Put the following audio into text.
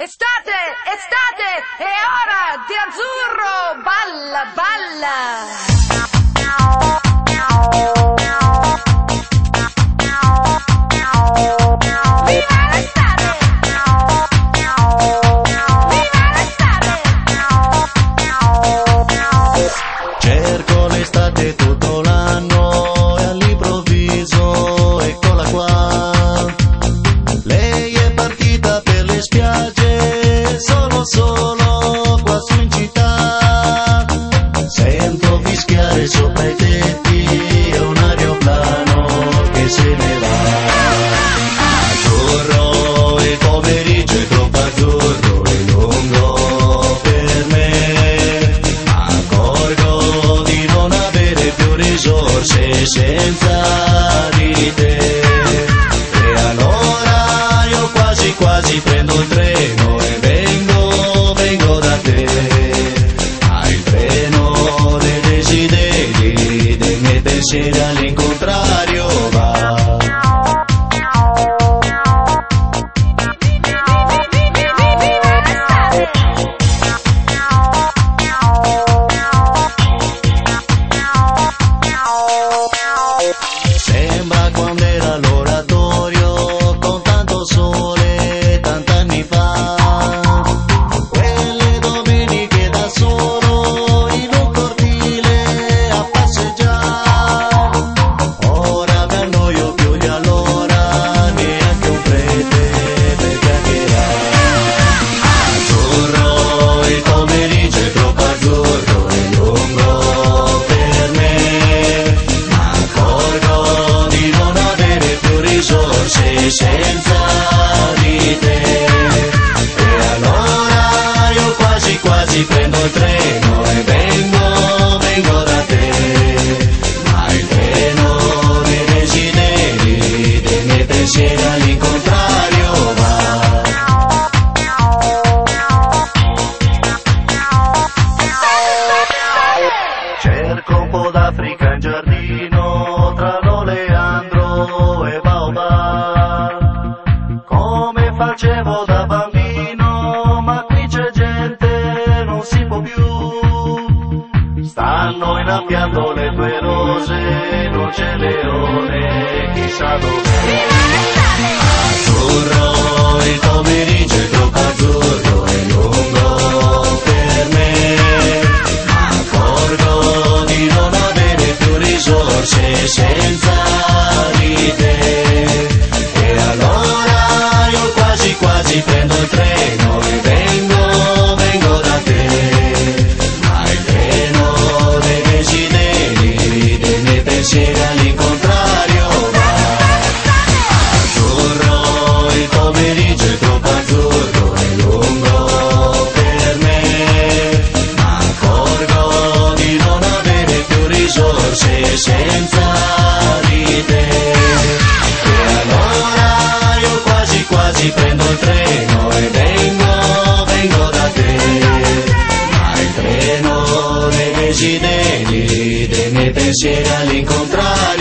Estate, estate, è ora di azzurro, balla, balla. Cerco l'estate tutto l'anno e all'improvviso eccola qua. Lei è partita per le spiagge, solo qua su in città. Sento fischiare sopra i tetti, è un aeroplano che se ne va. Azzurro, il pomeriggio è troppo azzurro e lungo per me. Accorgo di non avere più risorse senza di te. E allora io quasi prendo il treno e vengo da te. Hai il treno dei desideri, dei miei pensieri all'incontrario va. Sembra quando era l'oratorio, con tanto sole, tant'anni fa. Quelle domeniche da solo, in un cortile a passeggiare. Ora mi annoio più di allora, neanche un prete per chiacchierare. Azzurro, il pomeriggio è troppo azzurro e lungo per me. Accorgo di non avere più risorse senza di te. E allora io quasi prendo il treno e vengo da te. Ma il treno dei desideri, dei miei pensieri all'incontrario va. Cerco un po' d'Africa in giardino, tra l'oleandro e baobab. Come facevo da bambino, ma qui c'è gente, non si può più. Stanno innaffiando le tue rose, non c'è leone, chissà dov'è. Azzurro, il pomeriggio è troppo azzurro e lungo per me. Accorgo di non avere più risorse senza di te. E allora io quasi prendo il treno e vengo da te. Ma il treno dei desideri, dei miei pensieri all'incontrario va. Azzurro, il pomeriggio è troppo azzurro e lungo per me. Accorgo di non avere più risorse senza di te. E allora io quasi prendo il treno e vengo da te. Ma il treno dei desideri, dei miei pensieri all'incontrario